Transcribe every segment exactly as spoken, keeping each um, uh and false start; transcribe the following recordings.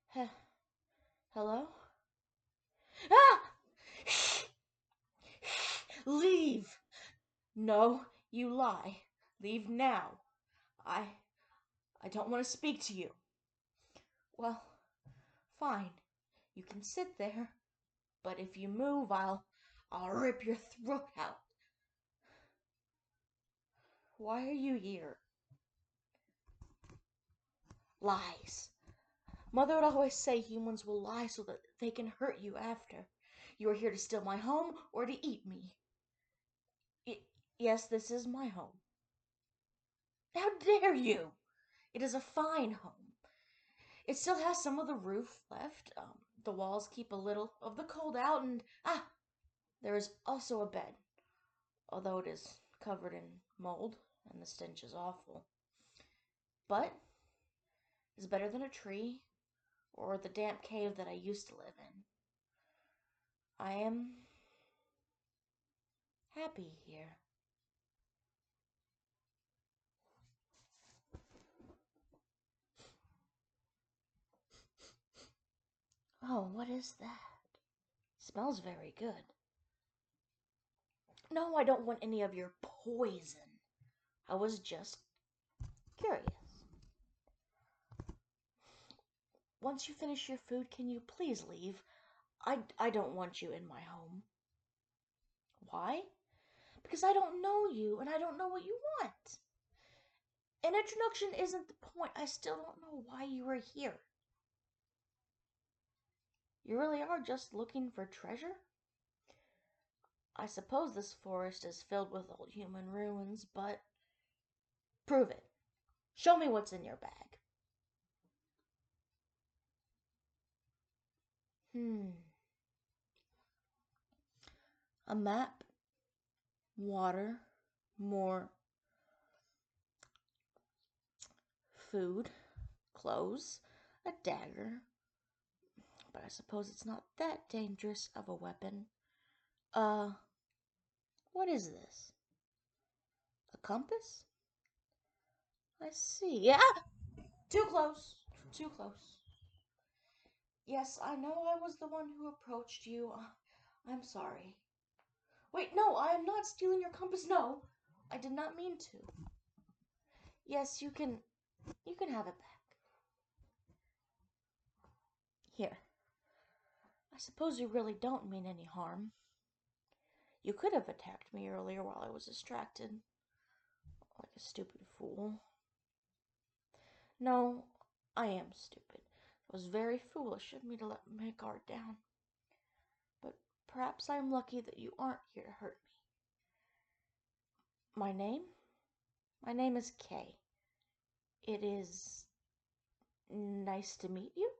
Heh, hello? Ah! Leave! No, you lie. Leave now. I. I don't want to speak to you. Well, fine. You can sit there. But if you move, I'll. I'll rip your throat out. Why are you here? Lies. Mother would always say humans will lie so that they can hurt you after. You are here to steal my home or to eat me. Y- yes, this is my home. How dare you? It is a fine home. It still has some of the roof left. Um, the walls keep a little of the cold out, and ah, there is also a bed, although it is covered in mold and the stench is awful. But it's better than a tree or the damp cave that I used to live in. I am happy here. Oh, what is that? Smells very good. No, I don't want any of your poison. I was just curious. Once you finish your food, can you please leave? I, I don't want you in my home. Why? Because I don't know you and I don't know what you want. An introduction isn't the point. I still don't know why you are here. You really are just looking for treasure? I suppose this forest is filled with old human ruins, but prove it. Show me what's in your bag. Hmm. A map, water, more food, clothes, a dagger. But I suppose it's not that dangerous of a weapon. Uh, what is this? A compass? I see. Yeah! Too close. Too close. Yes, I know I was the one who approached you. Uh, I'm sorry. Wait, no, I am not stealing your compass. No, I did not mean to. Yes, you can. You can have it back. Here. I suppose you really don't mean any harm. You could have attacked me earlier while I was distracted, like a stupid fool. No, I am stupid. It was very foolish of me to let my guard down. But perhaps I am lucky that you aren't here to hurt me. My name? My name is Kay. It is nice to meet you.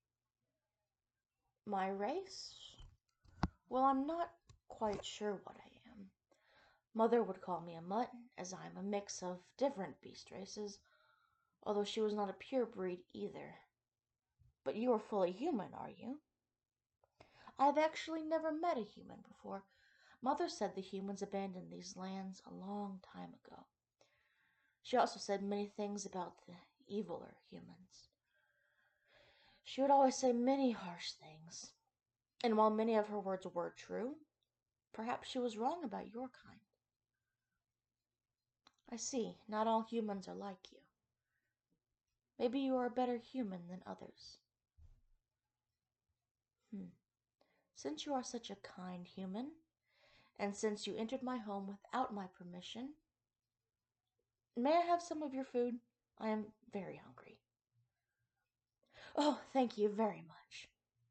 My race? Well, I'm not quite sure what I am. Mother would call me a mutt, as I am a mix of different beast races, although she was not a pure breed either. But you are fully human, are you? I've actually never met a human before. Mother said the humans abandoned these lands a long time ago. She also said many things about the eviler humans. She would always say many harsh things, and while many of her words were true, perhaps she was wrong about your kind. I see, not all humans are like you. Maybe you are a better human than others. Hmm. Since you are such a kind human, and since you entered my home without my permission, may I have some of your food? I am very hungry. Oh, thank you very much.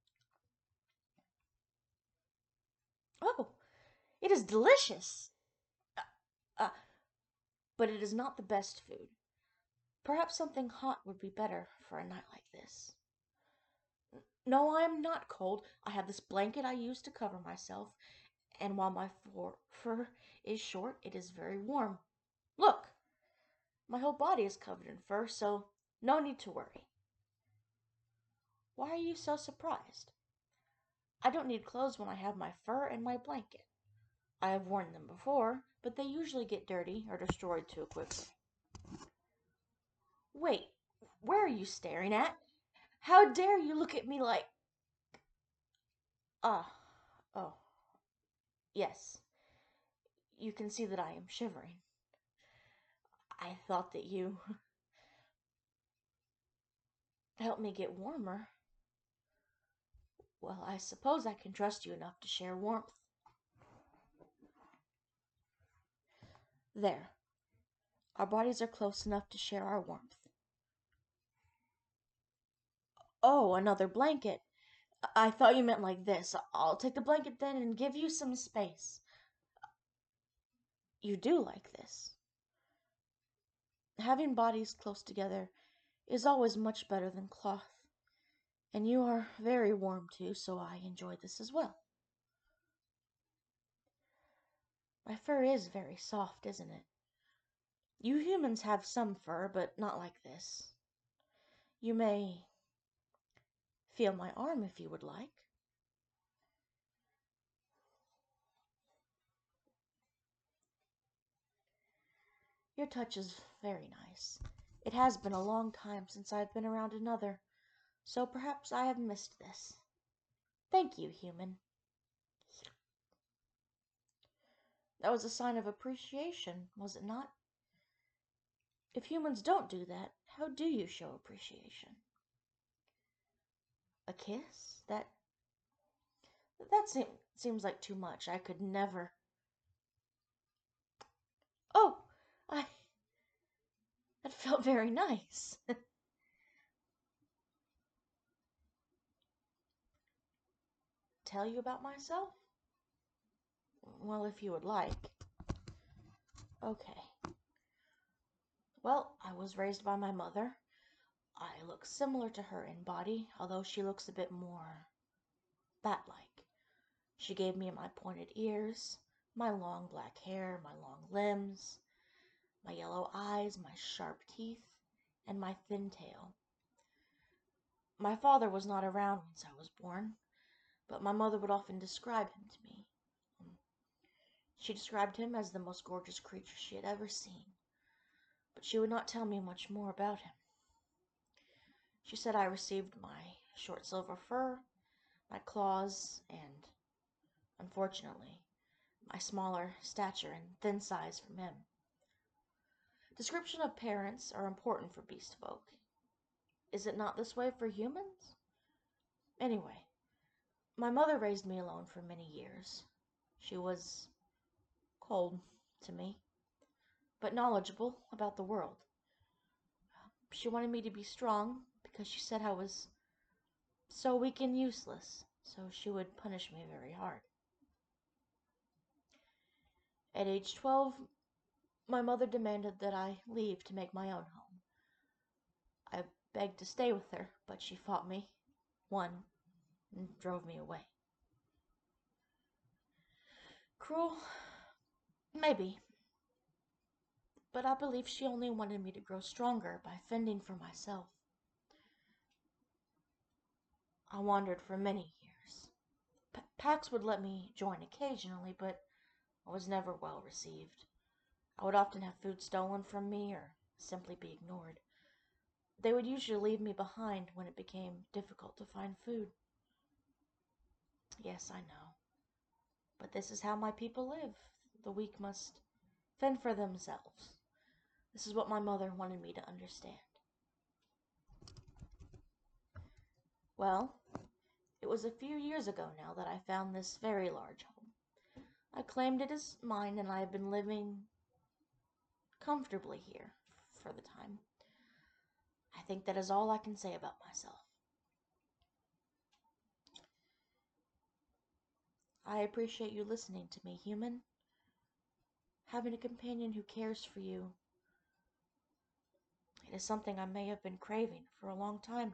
Oh, it is delicious. Uh, uh, but it is not the best food. Perhaps something hot would be better for a night like this. No, I am not cold. I have this blanket I use to cover myself, and while my fur is short, it is very warm. Look, my whole body is covered in fur, so no need to worry. Why are you so surprised? I don't need clothes when I have my fur and my blanket. I have worn them before, but they usually get dirty or destroyed too quickly. Wait, where are you staring at? How dare you look at me like. Ah, oh, yes. You can see that I am shivering. I thought that you helped me get warmer. Well, I suppose I can trust you enough to share warmth. There. Our bodies are close enough to share our warmth. Oh, another blanket. I thought you meant like this. I'll take the blanket then and give you some space. You do like this. Having bodies close together is always much better than cloth. And you are very warm too, so I enjoy this as well. My fur is very soft, isn't it? You humans have some fur, but not like this. You may feel my arm if you would like. Your touch is very nice. It has been a long time since I've been around another, so perhaps I have missed this. Thank you, human. That was a sign of appreciation, was it not? If humans don't do that, how do you show appreciation? A kiss? That that seem, seems like too much. I could never. Oh, I that felt very nice. Tell you about myself? Well, if you would like. Okay. Well, I was raised by my mother. I look similar to her in body, although she looks a bit more bat-like. She gave me my pointed ears, my long black hair, my long limbs, my yellow eyes, my sharp teeth, and my thin tail. My father was not around once I was born, but my mother would often describe him to me. She described him as the most gorgeous creature she had ever seen, but she would not tell me much more about him. She said I received my short silver fur, my claws, and, unfortunately, my smaller stature and thin size from him. Description of parents are important for beast folk. Is it not this way for humans? Anyway, my mother raised me alone for many years. She was cold to me, but knowledgeable about the world. She wanted me to be strong because she said I was so weak and useless, so she would punish me very hard. At age twelve, my mother demanded that I leave to make my own home. I begged to stay with her, but she fought me, won, and drove me away. Cruel? Maybe. But I believe she only wanted me to grow stronger by fending for myself. I wandered for many years. P- packs would let me join occasionally, but I was never well received. I would often have food stolen from me or simply be ignored. They would usually leave me behind when it became difficult to find food. Yes, I know. But this is how my people live. The weak must fend for themselves. This is what my mother wanted me to understand. Well, it was a few years ago now that I found this very large home. I claimed it as mine, and I have been living comfortably here for the time. I think that is all I can say about myself. I appreciate you listening to me, human. Having a companion who cares for you, it is something I may have been craving for a long time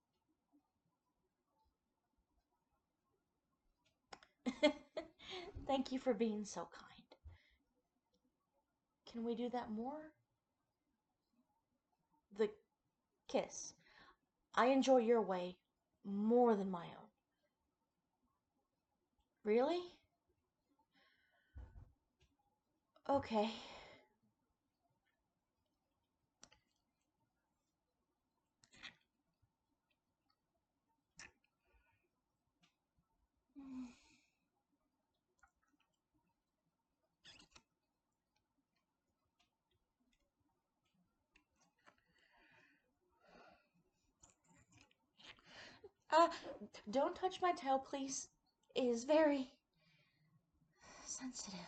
now. Thank you for being so kind. Can we do that more? The kiss. I enjoy your way more than my own. Really? Okay. Uh, don't touch my tail, please. It is very sensitive.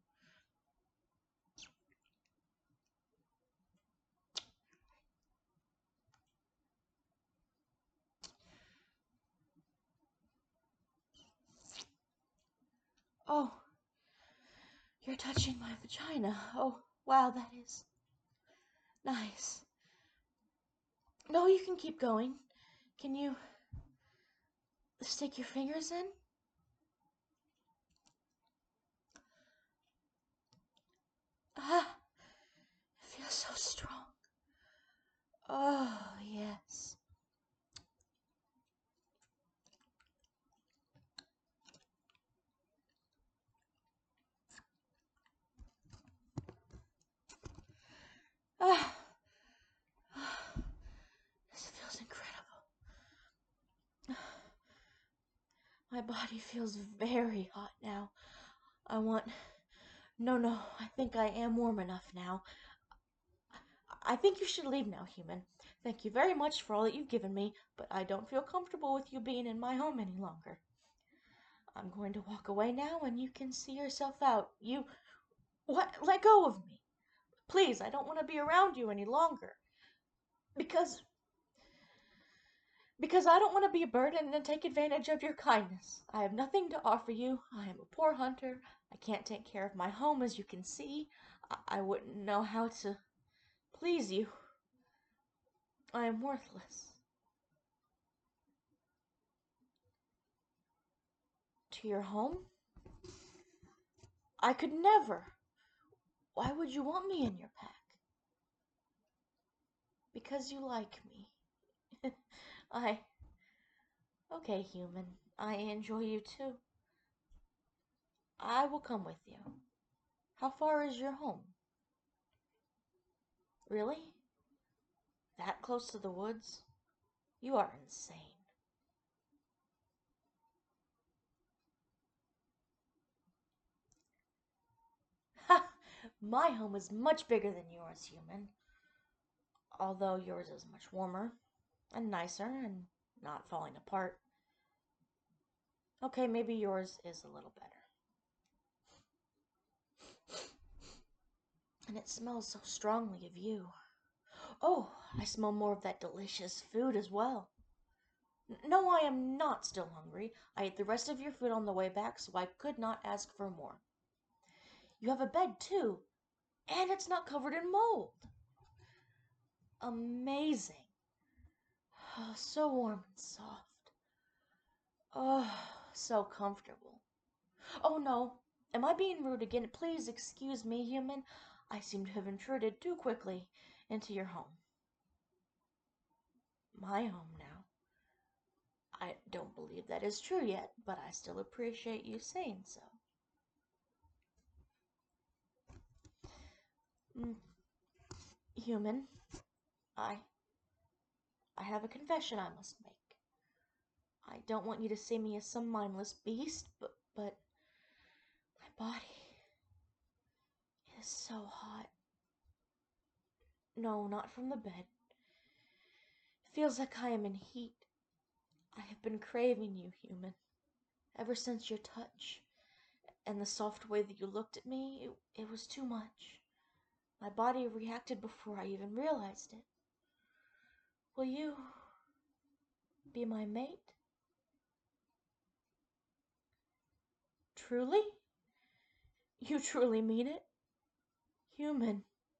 Oh, you're touching my vagina. Oh, wow, that is nice. No, you can keep going. Can you stick your fingers in? Ah, it feels so strong. Oh, yes. Ah, this feels incredible. My body feels very hot now. I want... No, no, I think I am warm enough now. I think you should leave now, human. Thank you very much for all that you've given me, but I don't feel comfortable with you being in my home any longer. I'm going to walk away now, and you can see yourself out. You... What? Let go of me. Please, I don't want to be around you any longer. Because... Because I don't want to be a burden and take advantage of your kindness. I have nothing to offer you. I am a poor hunter. I can't take care of my home, as you can see. I, I wouldn't know how to please you. I am worthless. To your home? I could never. Why would you want me in your pack? Because you like me. I... Okay, human. I enjoy you too. I will come with you. How far is your home? Really? That close to the woods? You are insane. Ha! My home is much bigger than yours, human. Although yours is much warmer and nicer and not falling apart. Okay, maybe yours is a little better. And it smells so strongly of you. Oh, I smell more of that delicious food as well. No, I am not still hungry. I ate the rest of your food on the way back, so I could not ask for more. You have a bed, too, and it's not covered in mold. Amazing. Oh, so warm and soft. Oh, so comfortable. Oh, no. Am I being rude again? Please excuse me, human. I seem to have intruded too quickly into your home. My home now. I don't believe that is true yet, but I still appreciate you saying so. Mm, human, I... I have a confession I must make. I don't want you to see me as some mindless beast, but, but my body is so hot. No, not from the bed. It feels like I am in heat. I have been craving you, human, ever since your touch and the soft way that you looked at me. It, it was too much. My body reacted before I even realized it. Will you be my mate? Truly? You truly mean it? Human.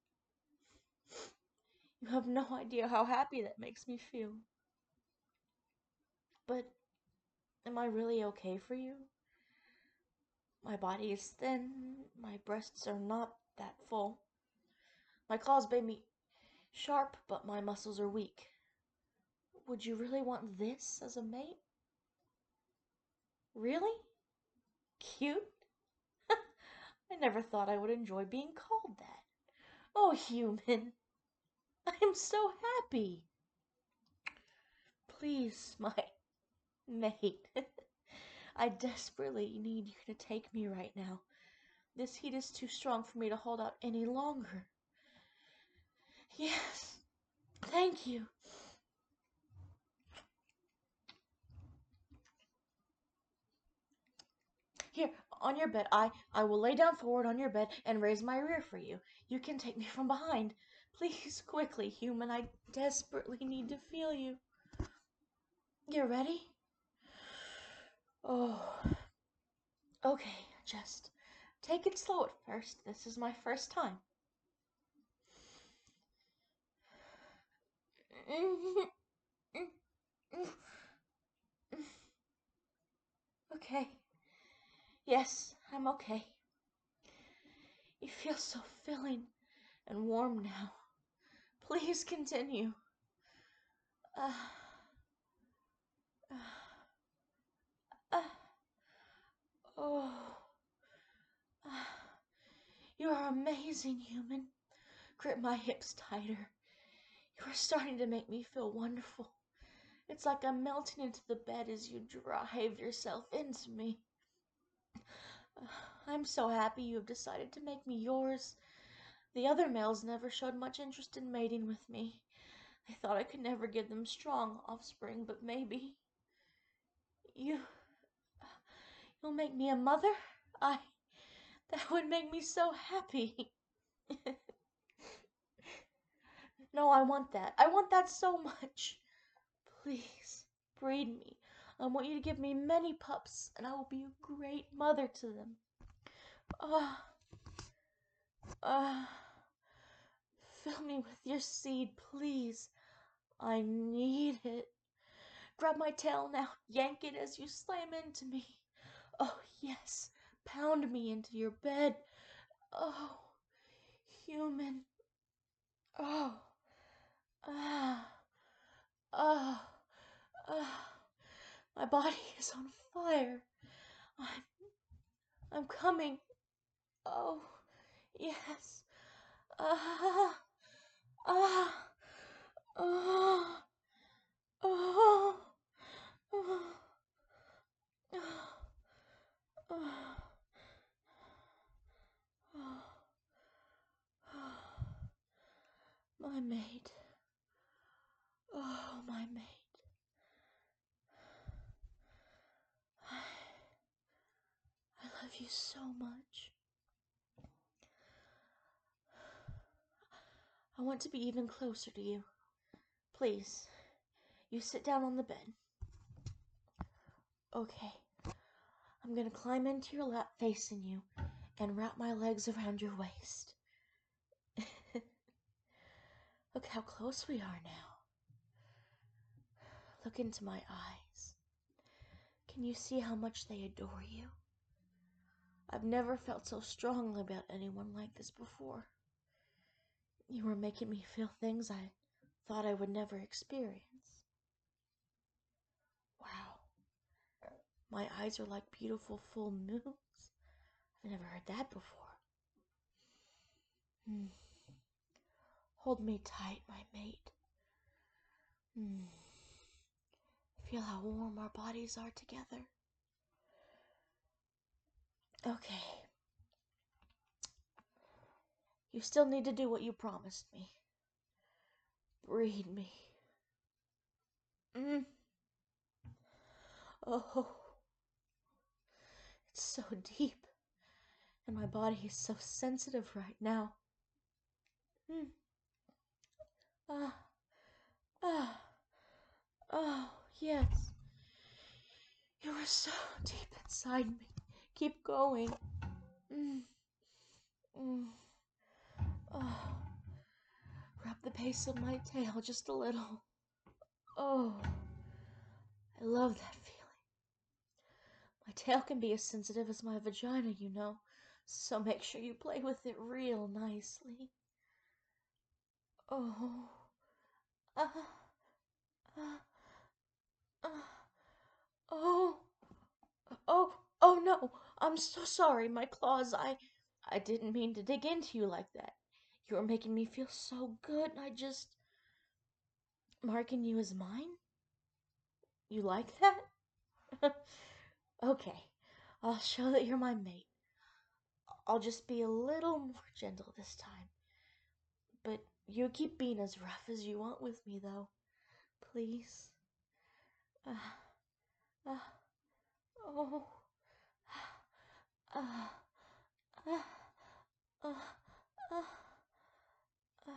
You have no idea how happy that makes me feel. But am I really okay for you? My body is thin, my breasts are not that full. My claws may be sharp, but my muscles are weak. Would you really want this as a mate? Really? Cute? I never thought I would enjoy being called that. Oh, human. I'm so happy. Please, my mate. I desperately need you to take me right now. This heat is too strong for me to hold out any longer. Yes, thank you. on your bed. I, I will lay down forward on your bed and raise my rear for you. You can take me from behind. Please, quickly, human. I desperately need to feel you. You're ready? Oh. Okay, just take it slow at first. This is my first time. Okay. Yes, I'm okay. You feel so filling and warm now. Please continue. Uh, uh, uh, oh. Uh, you are amazing, human. Grip my hips tighter. You are starting to make me feel wonderful. It's like I'm melting into the bed as you drive yourself into me. Uh, I'm so happy you have decided to make me yours. The other males never showed much interest in mating with me. They thought I could never give them strong offspring, but maybe you... You'll make me a mother? I... That would make me so happy. No, I want that. I want that so much. Please, breed me. I want you to give me many pups, and I will be a great mother to them. Ah, ah, fill me with your seed, please. I need it. Grab my tail now. Yank it as you slam into me. Oh, yes. Pound me into your bed. Oh, human. Oh, ah, ah, ah. My body is on fire. I'm, I'm coming. Oh, yes. Ah, ah, ah, ah, ah, ah, ah. My mate. Oh, my mate. I, I love you so much. I want to be even closer to you. Please, you sit down on the bed. Okay. I'm gonna climb into your lap facing you and wrap my legs around your waist. Look how close we are now. Look into my eyes. Can you see how much they adore you? I've never felt so strongly about anyone like this before. You were making me feel things I thought I would never experience. Wow. My eyes are like beautiful full moons. I've never heard that before. Hmm. Hold me tight, my mate. Hmm. Feel how warm our bodies are together. Okay. You still need to do what you promised me. Breed me. Mm. Oh. It's so deep. And my body is so sensitive right now. Mm. Ah. Ah. Oh, yes. You are so deep inside me. Keep going. Mm. Mm. Oh. Rub the base of my tail just a little. Oh. I love that feeling. My tail can be as sensitive as my vagina, you know, so make sure you play with it real nicely. Oh. Ah. Ah. Ah. Oh. Oh. Oh no. I'm so sorry. My claws. I I didn't mean to dig into you like that. You were making me feel so good. I just marking you as mine? You like that? Okay. I'll show that you're my mate. I'll just be a little more gentle this time. But you keep being as rough as you want with me, though. Please. Ah. Ah. Oh. Uh, uh, uh, uh, uh,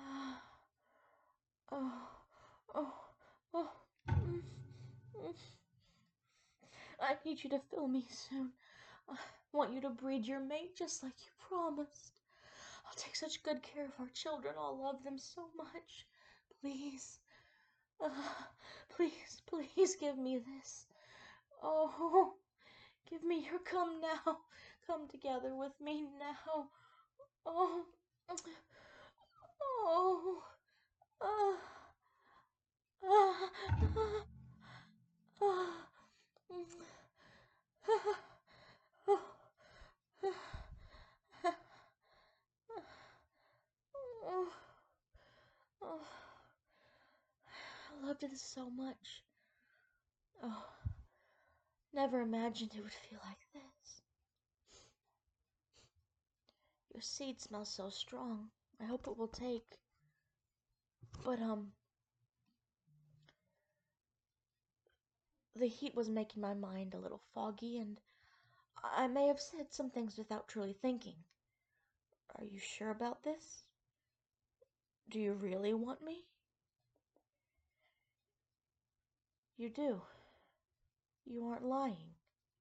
oh, oh, oh. Mm, mm. I need you to fill me soon. I want you to breed your mate just like you promised. I'll take such good care of our children. I'll love them so much. Please. Uh, please, please give me this. Oh, give me your come now. Come together with me now. Oh, oh, uh, uh, uh, I loved this so much. Oh, never imagined it would feel like this. Your seed smells so strong. I hope it will take. But, um, the heat was making my mind a little foggy, and I may have said some things without truly thinking. Are you sure about this? Do you really want me? You do. You aren't lying.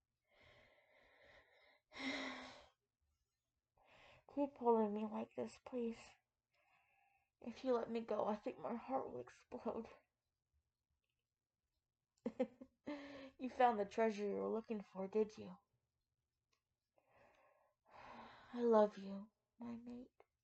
Keep holding me like this, please. If you let me go, I think my heart will explode. You found the treasure you were looking for, did you? I love you, my mate.